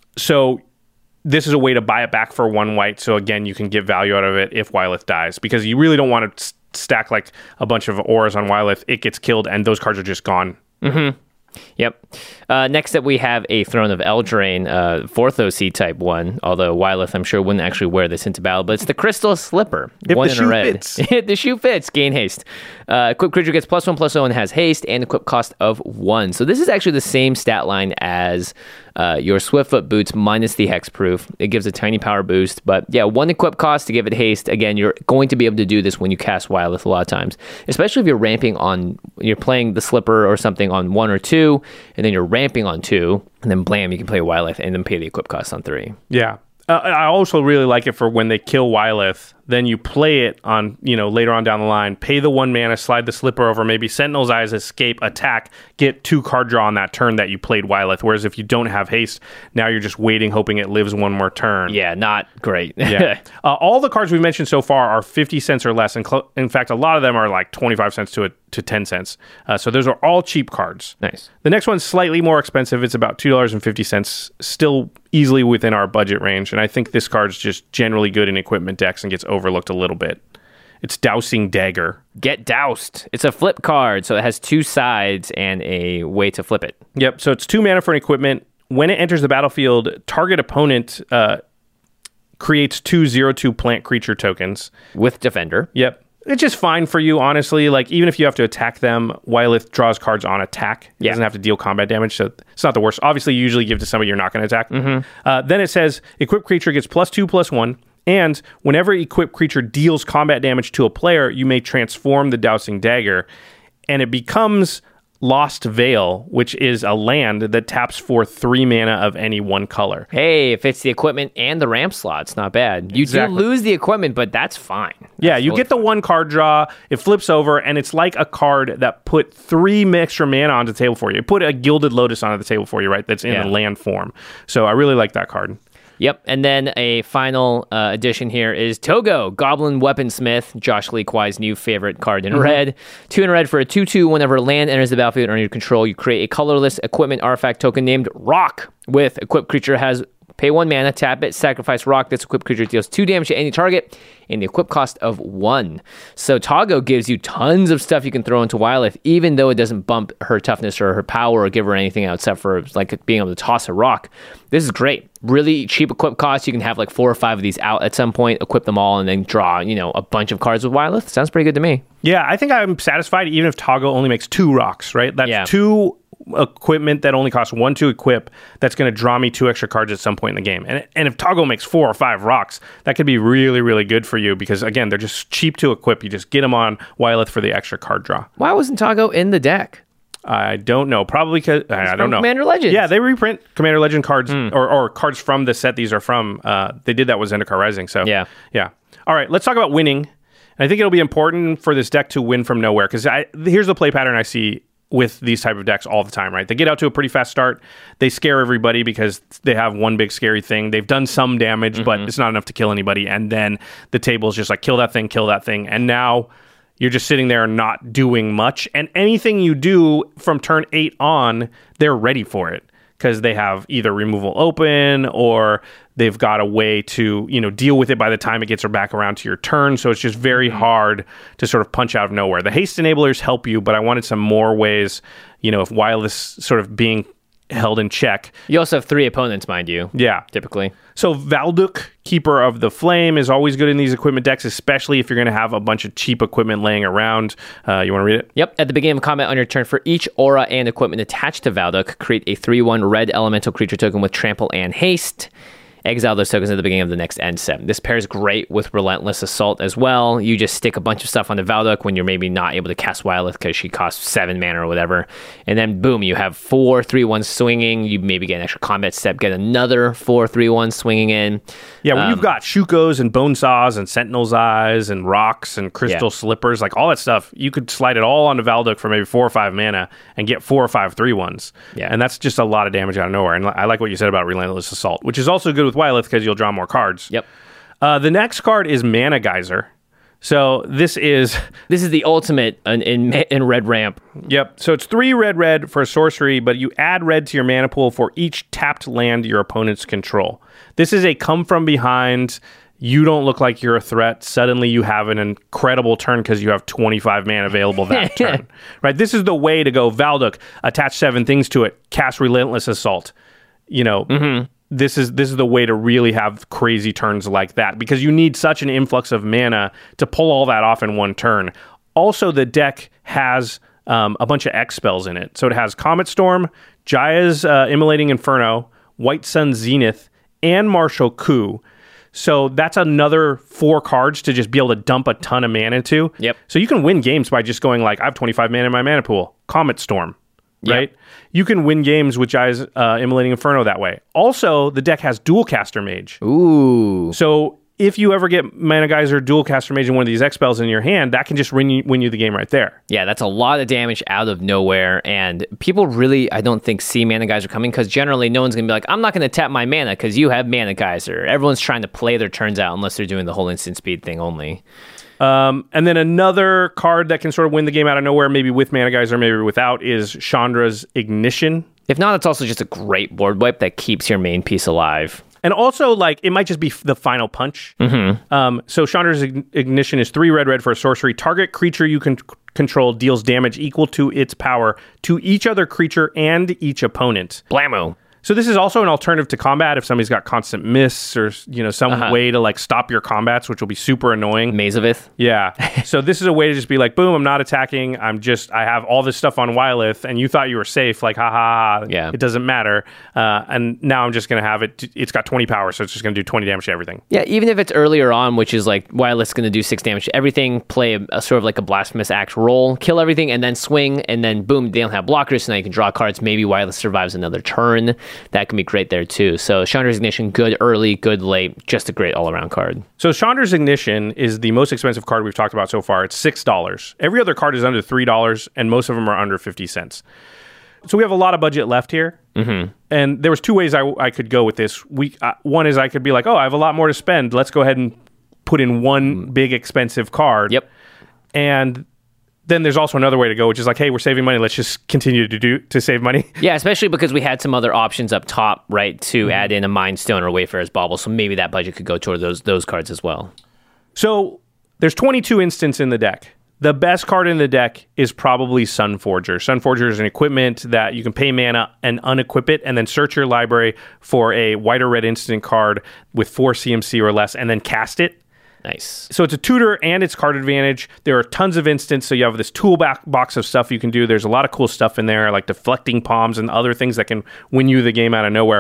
so this is a way to buy it back for one white. So again, you can get value out of it if Wyleth dies, because you really don't want to st- stack like a bunch of auras on Wyleth. It gets killed and those cards are just gone. Mm-hmm. Yep. Uh, next up, we have a Throne of Eldraine, uh, fourth O C type one, although Wylith, I'm sure, wouldn't actually wear this into battle, but it's the Crystal Slipper. If one the in shoe a red. fits. If the shoe fits, gain haste. Uh, equipped creature gets plus one, plus one, and has haste, and equip cost of one. So this is actually the same stat line as uh, your Swiftfoot boots minus the hexproof. It gives a tiny power boost, but yeah, one equip cost to give it haste. Again, you're going to be able to do this when you cast Wylith a lot of times, especially if you're ramping on, you're playing the Slipper or something on one or two, and then you're ramping on two, and then blam, you can play Wylith and then pay the equip cost on three. Yeah. Uh, I also really like it for when they kill Wylith, then you play it on, you know, later on down the line, pay the one mana, slide the Slipper over, maybe Sentinel's Eyes, escape, attack, get two card draw on that turn that you played Wylith. Whereas if you don't have haste, now you're just waiting, hoping it lives one more turn. Yeah, not great. yeah. Uh, all the cards we've mentioned so far are fifty cents or less. And cl- in fact, a lot of them are like twenty-five cents to a, to ten cents. Uh, so those are all cheap cards. Nice. The next one's slightly more expensive. It's about two dollars and fifty cents, still easily within our budget range. And I think this card's just generally good in equipment decks and gets overlooked a little bit. It's Dousing Dagger. Get doused. It's a flip card, so it has two sides and a way to flip it. Yep, so it's two mana for an equipment. When it enters the battlefield, target opponent uh, creates two zero two plant creature tokens. With Defender. Yep. It's just fine for you, honestly. Like, even if you have to attack them, Wylith draws cards on attack. It yeah. doesn't have to deal combat damage, so it's not the worst. Obviously, you usually give to somebody you're not going to attack. Mm-hmm. Uh, then it says, equipped creature gets plus two, plus one, and whenever equipped creature deals combat damage to a player, you may transform the Dousing Dagger, and it becomes Lost Veil, which is a land that taps for three mana of any one color. Hey, if it's the equipment and the ramp slot, it's not bad. You Exactly. do lose the equipment, but that's fine. That's Yeah, you totally get the fine. one card draw, it flips over, and it's like a card that put three extra mana onto the table for you. It put a Gilded Lotus onto the table for you, right? That's in Yeah. the land form. So I really like that card. Yep, and then a final uh, addition here is Togo, Goblin Weaponsmith, Josh Lee Kwai's new favorite card in Mm-hmm. red. Two in red for a two two. Whenever land enters the battlefield under your control, you create a colorless equipment artifact token named Rock. With equipped creature has pay one mana, tap it, sacrifice Rock. This equipped creature deals two damage to any target, and the equip cost of one. So Togo gives you tons of stuff you can throw into Wylith, even though it doesn't bump her toughness or her power or give her anything out except for like being able to toss a rock. This is great. Really cheap equip cost. You can have like four or five of these out at some point, equip them all, and then draw, you know, a bunch of cards with Wylith. Sounds pretty good to me. Yeah, I think I'm satisfied even if Togo only makes two rocks, right? That's Yeah. two equipment that only costs one to equip that's going to draw me two extra cards at some point in the game. And and if Togo makes four or five rocks, that could be really, really good for you because, again, they're just cheap to equip. You just get them on Wylith for the extra card draw. Why wasn't Togo in the deck? I don't know. Probably because I from don't know. Commander Legends. Yeah, they reprint Commander Legend cards or, or cards from the set these are from. Uh, they did that with Zendikar Rising. So Yeah. yeah. All right, let's talk about winning. And I think it'll be important for this deck to win from nowhere because here's the play pattern I see with these type of decks all the time, right? They get out to a pretty fast start. They scare everybody because they have one big scary thing. They've done some damage, mm-hmm. but it's not enough to kill anybody. And then the table is just like, kill that thing, kill that thing. And now you're just sitting there not doing much. And anything you do from turn eight on, they're ready for it because they have either removal open or they've got a way to, you know, deal with it by the time it gets back around to your turn. So it's just very hard to sort of punch out of nowhere. The haste enablers help you, but I wanted some more ways, you know, if Wylith sort of being held in check. You also have three opponents, mind you. Yeah. Typically. So Valduk, Keeper of the Flame, is always good in these equipment decks, especially if you're going to have a bunch of cheap equipment laying around. Uh, you want to read it? Yep. At the beginning of combat on your turn, for each aura and equipment attached to Valduk, create a three one red elemental creature token with trample and haste. Exile those tokens at the beginning of the next end step. This pairs great with Relentless Assault as well. You just stick a bunch of stuff on the Valduk when you're maybe not able to cast Wylith because she costs seven mana or whatever. And then boom, you have four three one swinging. You maybe get an extra combat step, get another four three one swinging in. Yeah, when Um, you've got Shukos and Bone Saws and Sentinel's Eyes and Rocks and Crystal Yeah. Slippers, like all that stuff, you could slide it all onto Valduk for maybe four or five mana and get four or five three ones. Yeah. And that's just a lot of damage out of nowhere. And I like what you said about Relentless Assault, which is also good with Wylith because you'll draw more cards. Yep. Uh, the next card is Mana Geyser. So this is... This is the ultimate in, in, in red ramp. Yep. So it's three red red for a sorcery, but you add red to your mana pool for each tapped land your opponents control. This is a come from behind, you don't look like you're a threat. Suddenly you have an incredible turn because you have twenty-five mana available that turn. Right? This is the way to go. Valduk, attach seven things to it, cast Relentless Assault. You know, mm-hmm. this is this is the way to really have crazy turns like that, because you need such an influx of mana to pull all that off in one turn. Also, the deck has um, a bunch of X spells in it. So it has Comet Storm, Jaya's uh, Immolating Inferno, White Sun Zenith, and Martial Coup. So that's another four cards to just be able to dump a ton of mana into. Yep. So you can win games by just going like, I have twenty-five mana in my mana pool. Comet Storm, right? Yep. You can win games with Jaya's uh, Immolating Inferno that way. Also, the deck has Dual Caster Mage. Ooh. So if you ever get Mana Geyser, Dual Caster Mage, and one of these X spells in your hand, that can just win you, win you the game right there. Yeah, that's a lot of damage out of nowhere, and people really, I don't think, see Mana Geyser coming, because generally no one's going to be like, I'm not going to tap my mana because you have Mana Geyser. Everyone's trying to play their turns out unless they're doing the whole instant speed thing only. Um, and then another card that can sort of win the game out of nowhere, maybe with Mana Geyser, maybe without, is Chandra's Ignition. If not, it's also just a great board wipe that keeps your main piece alive. And also, like, it might just be the final punch. Mm-hmm. Um, so Chandra's Ignition is three red red for a sorcery. Target creature you can c- control deals damage equal to its power to each other creature and each opponent. Blammo. So this is also an alternative to combat if somebody's got constant miss or, you know, some uh-huh. way to like stop your combats, which will be super annoying. Mazavith. Yeah. So this is a way to just be like, boom, I'm not attacking. I'm just, I have all this stuff on Wylith, and you thought you were safe. Like, ha ha, ha. Yeah. It doesn't matter. Uh, and now I'm just going to have it. It's got twenty power, so it's just going to do twenty damage to everything. Yeah, even if it's earlier on, which is like, Wylith's going to do six damage to everything, play a, a sort of like a Blasphemous Act roll, kill everything, and then swing, and then boom, they don't have blockers, so now you can draw cards. Maybe Wylith survives another turn. That can be great there too. So Chandra's Ignition, good early, good late, just a great all-around card. So Chandra's Ignition is the most expensive card we've talked about so far. It's six dollars. Every other card is under three dollars, and most of them are under fifty cents. So we have a lot of budget left here. Mm-hmm. And there was two ways I, I could go with this. We uh, one is I could be like, oh, I have a lot more to spend. Let's go ahead and put in one big expensive card. Yep. And then there's also another way to go, which is like, hey, we're saving money. Let's just continue to do to save money. Yeah, especially because we had some other options up top, right, to mm-hmm. add in a Mind Stone or Wayfarer's Bauble. So maybe that budget could go toward those those cards as well. So there's twenty-two instants in the deck. The best card in the deck is probably Sunforger. Sunforger is an equipment that you can pay mana and unequip it, and then search your library for a white or red instant card with four C M C or less, and then cast it. Nice. So it's a tutor and it's card advantage. There are tons of instants, so you have this toolbox of stuff you can do. There's a lot of cool stuff in there, like deflecting palms and other things that can win you the game out of nowhere.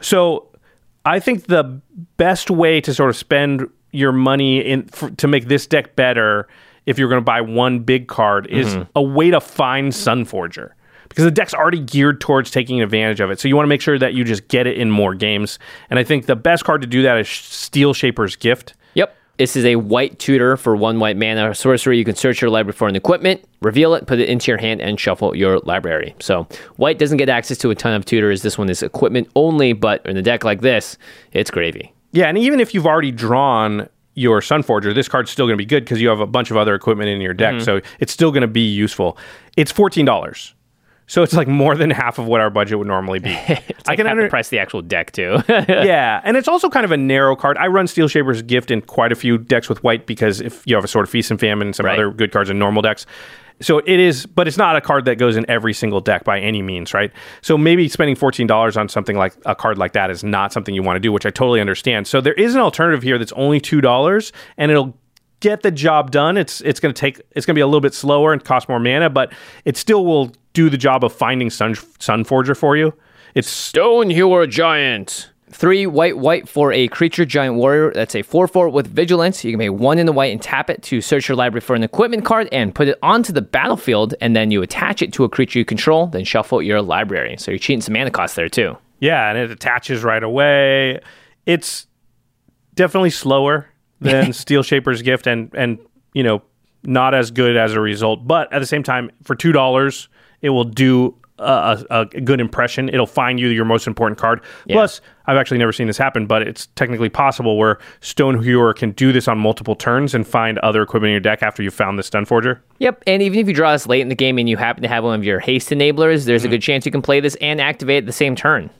So I think the best way to sort of spend your money in for, to make this deck better, if you're going to buy one big card, is mm-hmm. a way to find Sunforger. Because the deck's already geared towards taking advantage of it. So you want to make sure that you just get it in more games. And I think the best card to do that is Steel Shaper's Gift. Yep. This is a white tutor for one white mana sorcery. You can search your library for an equipment, reveal it, put it into your hand, and shuffle your library. So white doesn't get access to a ton of tutors. This one is equipment only, but in a deck like this, it's gravy. Yeah, and even if you've already drawn your Sunforger, this card's still going to be good because you have a bunch of other equipment in your deck. Mm-hmm. So it's still going to be useful. It's fourteen dollars. So it's like more than half of what our budget would normally be. It's like I can under- price the actual deck too. Yeah, and it's also kind of a narrow card. I run Steel Shaper's Gift in quite a few decks with white because if you have a Sword of Feast and Famine and some right. other good cards in normal decks. So it is, but it's not a card that goes in every single deck by any means, right? So maybe spending fourteen dollars on something like a card like that is not something you want to do, which I totally understand. So there is an alternative here that's only two dollars, and it'll get the job done. It's it's going to take, it's going to be a little bit slower and cost more mana, but it still will do the job of finding Sun Sunforger for you. It's Stonehewer Giant. Three white, white for a creature giant warrior. That's a four four with vigilance. You can pay one in the white and tap it to search your library for an equipment card and put it onto the battlefield, and then you attach it to a creature you control, then shuffle your library. So you're cheating some mana costs there too. Yeah, and it attaches right away. It's definitely slower than Steel Shaper's Gift, and and you know, not as good as a result. But at the same time, for two dollars, it will do a, a, a good impression. It'll find you your most important card. Yeah. Plus, I've actually never seen this happen, but it's technically possible where Stonehewer can do this on multiple turns and find other equipment in your deck after you've found the Sunforger. Yep, and even if you draw this late in the game and you happen to have one of your haste enablers, there's mm-hmm. a good chance you can play this and activate at the same turn. So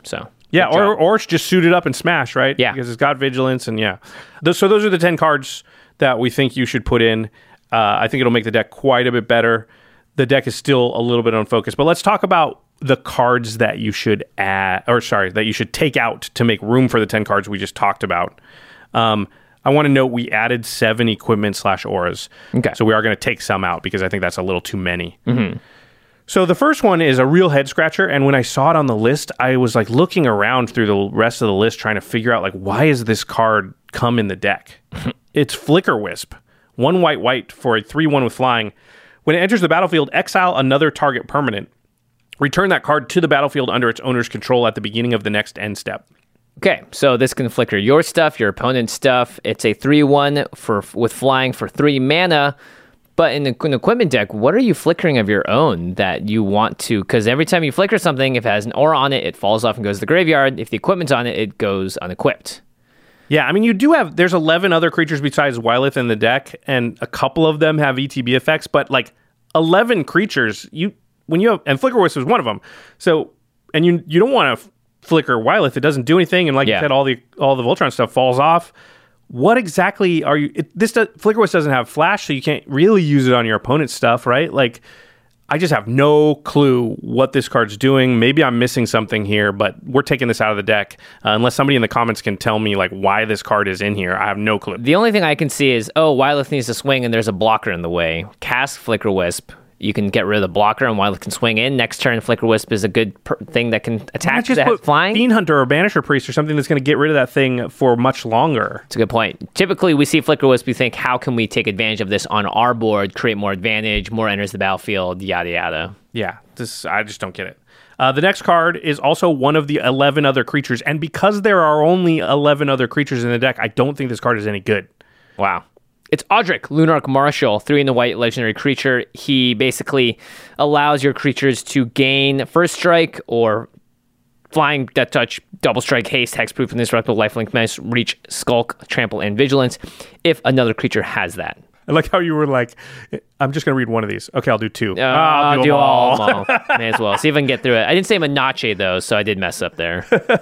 Yeah, or, or it's just suited up and smash, right? Yeah. Because it's got vigilance and yeah. Those, so those are the ten cards that we think you should put in. Uh, I think it'll make the deck quite a bit better. The deck is still a little bit unfocused, but let's talk about the cards that you should add, or sorry, that you should take out to make room for the ten cards we just talked about. Um, I want to note we added seven equipment slash auras. Okay. So we are going to take some out because I think that's a little too many. Mm-hmm. So the first one is a real head scratcher, and when I saw it on the list, I was like looking around through the rest of the list trying to figure out like why is this card come in the deck? It's Flicker Wisp, one white white for a three one with flying. When it enters the battlefield, exile another target permanent. Return that card to the battlefield under its owner's control at the beginning of the next end step. Okay, so this can flicker your stuff, your opponent's stuff. It's a three one for with flying for three mana. But in an equipment deck, what are you flickering of your own that you want to? Because every time you flicker something, if it has an aura on it, it falls off and goes to the graveyard. If the equipment's on it, it goes unequipped. Yeah, I mean, you do have, there's eleven other creatures besides Wylith in the deck, and a couple of them have E T B effects, but like eleven creatures, you when you have, and Flicker Wisp is one of them. So, and you you don't want to f- flicker Wylith, it doesn't do anything, and like yeah. you said, all the all the Voltron stuff falls off. What exactly are you? It, this does, Flicker Wisp doesn't have flash, so you can't really use it on your opponent's stuff, right? Like, I just have no clue what this card's doing. Maybe I'm missing something here, but we're taking this out of the deck. Uh, unless somebody in the comments can tell me like why this card is in here, I have no clue. The only thing I can see is, oh, Wylith needs to swing and there's a blocker in the way. Cast Flicker Wisp. You can get rid of the blocker and Wylith can swing in. Next turn, Flicker Wisp is a good per- thing that can attack. Just that put has flying. Fiend Hunter or Banisher Priest or something that's going to get rid of that thing for much longer. That's a good point. Typically, we see Flicker Wisp, we think, how can we take advantage of this on our board, create more advantage, more enters the battlefield, yada, yada. Yeah, this I just don't get it. Uh, the next card is also one of the eleven other creatures, and because there are only eleven other creatures in the deck, I don't think this card is any good. Wow. It's Audric, Lunarch Marshal, three in the white legendary creature. He basically allows your creatures to gain first strike or flying, death touch, double strike, haste, hexproof, indestructible, lifelink, menace, reach, skulk, trample, and vigilance if another creature has that. I like how you were like, I'm just going to read one of these. Okay, I'll do two. Uh, I'll do, I'll do them all. all. May as well. See if I can get through it. I didn't say Menache, though, so I did mess up there.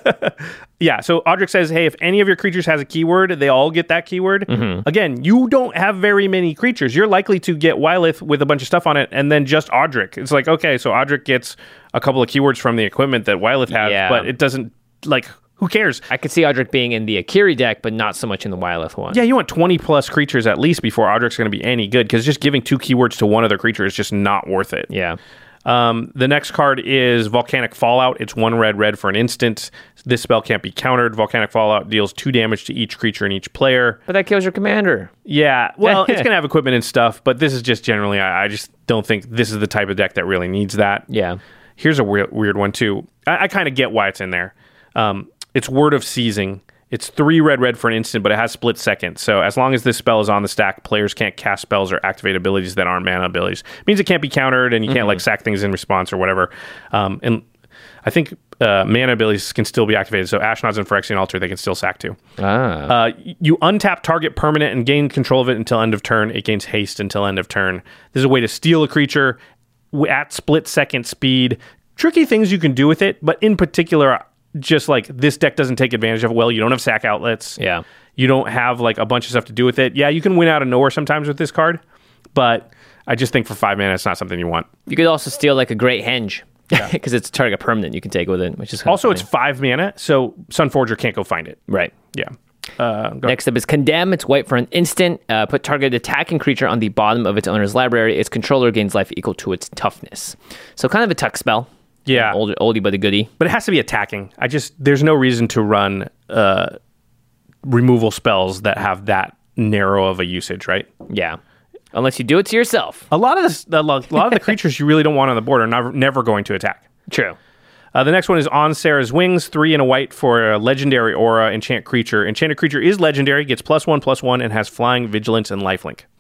Yeah, so Audric says, hey, if any of your creatures has a keyword, they all get that keyword. Mm-hmm. Again, you don't have very many creatures. You're likely to get Wylith with a bunch of stuff on it, and then just Audric. It's like, okay, so Audric gets a couple of keywords from the equipment that Wylith has, Yeah. but it doesn't, like, who cares? I could see Audric being in the Akiri deck, but not so much in the Wylith one. Yeah, you want twenty plus creatures at least before Audric's going to be any good, because just giving two keywords to one other creature is just not worth it. Yeah. Um, the next card is Volcanic Fallout. It's one red, red for an instant. This spell can't be countered. Volcanic Fallout deals two damage to each creature and each player. But that kills your commander. Yeah, well, it's going to have equipment and stuff, but this is just generally, I, I just don't think this is the type of deck that really needs that. Yeah. Here's a weird, weird one, too. I, I kind of get why it's in there. Um, it's Word of Seizing. It's three red, red for an instant, but it has split second. So as long as this spell is on the stack, players can't cast spells or activate abilities that aren't mana abilities. It means it can't be countered, and you can't mm-hmm. like sack things in response or whatever. Um, and I think uh, mana abilities can still be activated. So Ashnod's and Phyrexian Altar, they can still sack too. Ah. Uh, you untap target permanent and gain control of it until end of turn. It gains haste until end of turn. This is a way to steal a creature at split second speed. Tricky things you can do with it, but in particular, just like this deck doesn't take advantage of it well. You don't have sack outlets. Yeah. You don't have like a bunch of stuff to do with it. Yeah, you can win out of nowhere sometimes with this card, but I just think for five mana, it's not something you want. You could also steal like a Great Henge because yeah. it's a target permanent you can take with it, which is also funny. It's five mana, so Sunforger can't go find it. Right. Yeah. Uh, Next up is Condemn. It's white for an instant. Uh, put target attacking creature on the bottom of its owner's library. Its controller gains life equal to its toughness. So kind of a tuck spell. Yeah. Old, oldie but a goodie. But it has to be attacking. I just, there's no reason to run uh, removal spells that have that narrow of a usage, right? Yeah. Unless you do it to yourself. A lot of this, a lot of the creatures you really don't want on the board are never, never going to attack. True. Uh, the next one is On Sarah's Wings, three and a white for a legendary aura, enchant creature. Enchanted creature is legendary, gets plus one, plus one, and has flying, vigilance, and lifelink.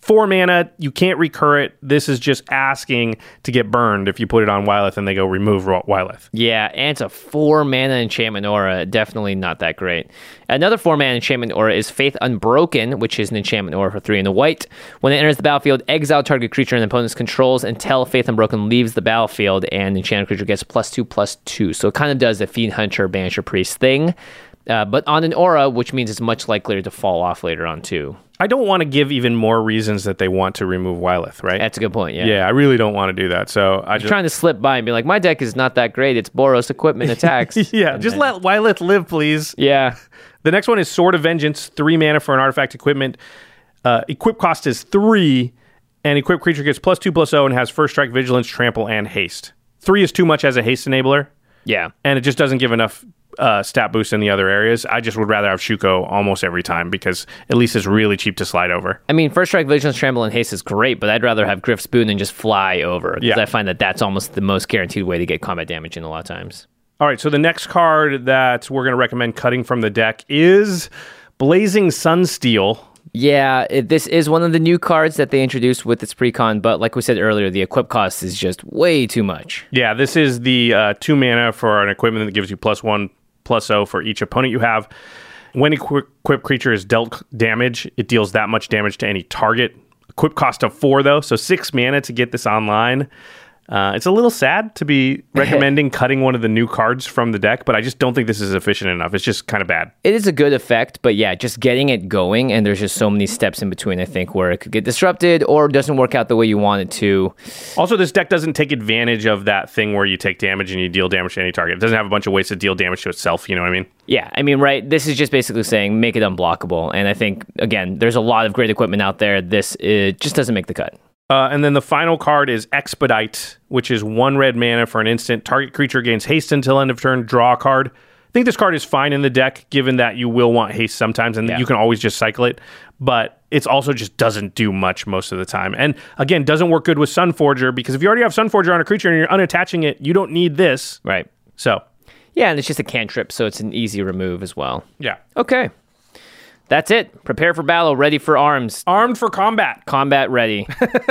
four mana. You can't recur it. This is just asking to get burned if you put it on Wylith and they go remove Wylith. Yeah, and it's a four mana enchantment aura. Definitely not that great. Another four mana enchantment aura is Faith Unbroken, which is an enchantment aura for three and a white. When it enters the battlefield, exile target creature and opponent's controls until Faith Unbroken leaves the battlefield, and the enchanted creature gets plus two, plus two. So it kind of does the Fiend Hunter, Banisher Priest thing, uh, but on an aura, which means it's much likelier to fall off later on too. I don't want to give even more reasons that they want to remove Wylith, right? That's a good point, yeah. Yeah, I really don't want to do that. So I You're just trying to slip by and be like, my deck is not that great. It's Boros equipment attacks. yeah, and, just and, let Wylith live, please. Yeah. The next one is Sword of Vengeance, three mana for an artifact equipment. Uh, equip cost is three, and equip creature gets plus two, plus oh, and has first strike, vigilance, trample, and haste. Three is too much as a haste enabler. Yeah. And it just doesn't give enough uh, stat boost in the other areas. I just would rather have Shuko almost every time because at least it's really cheap to slide over. I mean, first strike, vigilance, trample, and haste is great, but I'd rather have Griff's Boon and just fly over. Because Yeah. I find that that's almost the most guaranteed way to get combat damage in a lot of times. All right, so the next card that we're going to recommend cutting from the deck is Blazing Sunsteel. Yeah, it, this is one of the new cards that they introduced with its precon, but like we said earlier, the equip cost is just way too much. Yeah, this is the uh, two mana for an equipment that gives you plus one, plus oh for each opponent you have. When equip, equip creature is dealt damage, it deals that much damage to any target. Equip cost of four, though, so six mana to get this online. Uh, it's a little sad to be recommending cutting one of the new cards from the deck, but I just don't think this is efficient enough. It's just kind of bad. It is a good effect, but yeah, just getting it going, and there's just so many steps in between, I think, where it could get disrupted or doesn't work out the way you want it to. Also, this deck doesn't take advantage of that thing where you take damage and you deal damage to any target. It doesn't have a bunch of ways to deal damage to itself, you know what I mean? Yeah, I mean, right, this is just basically saying make it unblockable, and I think, again, there's a lot of great equipment out there. This it just doesn't make the cut. Uh, and then the final card is Expedite, which is one red mana for an instant. Target creature gains haste until end of turn, draw a card. I think this card is fine in the deck, given that you will want haste sometimes, and Yeah. you can always just cycle it. But it's also just doesn't do much most of the time. And again, doesn't work good with Sunforger, because if you already have Sunforger on a creature and you're unattaching it, you don't need this. Right. So, Yeah, and it's just a cantrip, so it's an easy remove as well. yeah. Okay. That's it. Prepare for battle, ready for arms. Armed for combat. Combat ready.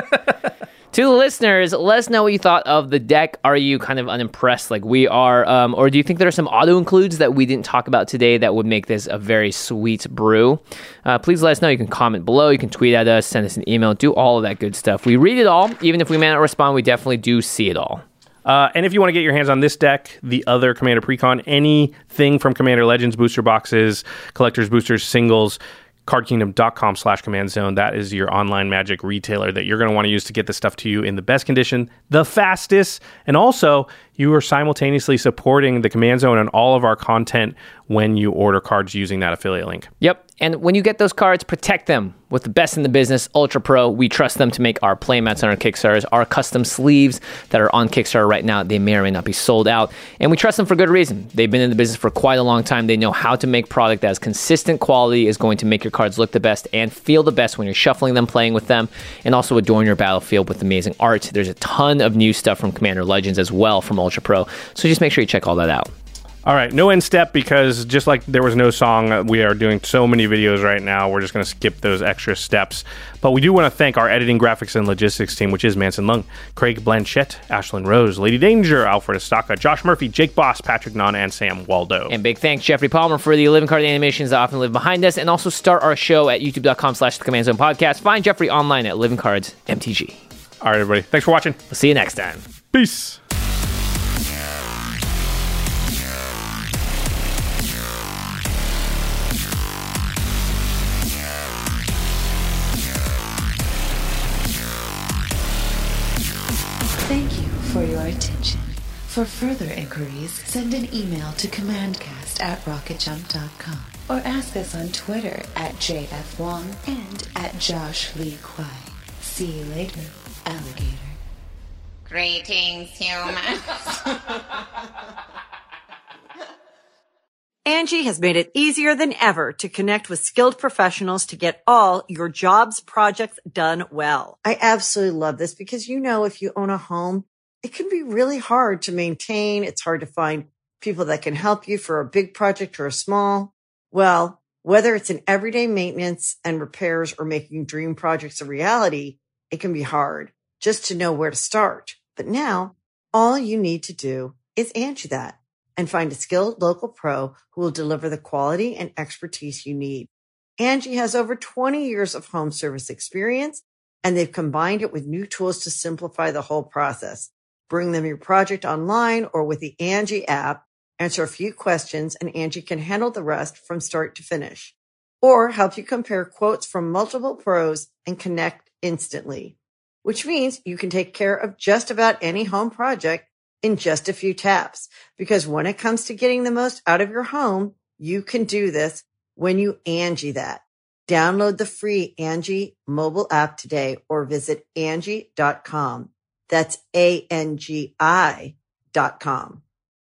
To the listeners, let us know what you thought of the deck. Are you kind of unimpressed like we are? Um, or do you think there are some auto-includes that we didn't talk about today that would make this a very sweet brew? Uh, please let us know. You can comment below. You can tweet at us, send us an email, do all of that good stuff. We read it all. Even if we may not respond, we definitely do see it all. Uh, and if you want to get your hands on this deck, the other Commander Precon, anything from Commander Legends, booster boxes, collector's boosters, singles, cardkingdom.com slash command zone. That is your online Magic retailer that you're going to want to use to get this stuff to you in the best condition, the fastest, and also you are simultaneously supporting the Command Zone and all of our content when you order cards using that affiliate link. Yep. And when you get those cards, protect them with the best in the business, Ultra Pro. We trust them to make our playmats on our Kickstarters, our custom sleeves that are on Kickstarter right now. They may or may not be sold out. And we trust them for good reason. They've been in the business for quite a long time. They know how to make product that has consistent quality, is going to make your cards look the best and feel the best when you're shuffling them, playing with them, and also adorn your battlefield with amazing art. There's a ton of new stuff from Commander Legends as well from Ultra Pro. So just make sure you check all that out. All right, no end step, because just like there was no song, we are doing so many videos right now, we're just going to skip those extra steps. But we do want to thank our editing, graphics, and logistics team, which is Manson Lung, Craig Blanchett, Ashlyn Rose, Lady Danger, Alfred Estaka, Josh Murphy, Jake Boss, Patrick Non, and Sam Waldo. And big thanks, Jeffrey Palmer, for the eleven card animations that often live behind us, and also start our show at youtube.com slash the Command Zone Podcast. Find Jeffrey online at Living Cards M T G. All right, everybody. Thanks for watching. We'll see you next time. Peace. Thank you for your attention. For further inquiries, send an email to commandcast at rocketjump dot com or ask us on Twitter at J F Wong and at Josh Lee Kwai. See you later, alligator. Greetings, humans. Angie has made it easier than ever to connect with skilled professionals to get all your jobs projects done well. I absolutely love this because, you know, if you own a home, it can be really hard to maintain. It's hard to find people that can help you for a big project or a small. Well, Whether it's in everyday maintenance and repairs or making dream projects a reality, it can be hard just to know where to start. But now, all you need to do is Angie that and find a skilled local pro who will deliver the quality and expertise you need. Angie has over twenty years of home service experience, and they've combined it with new tools to simplify the whole process. Bring them your project online or with the Angie app, answer a few questions, and Angie can handle the rest from start to finish. Or help you compare quotes from multiple pros and connect instantly, which means you can take care of just about any home project in just a few taps. Because when it comes to getting the most out of your home, you can do this when you Angie that. Download the free Angie mobile app today or visit Angie dot com. That's A N G I dot com.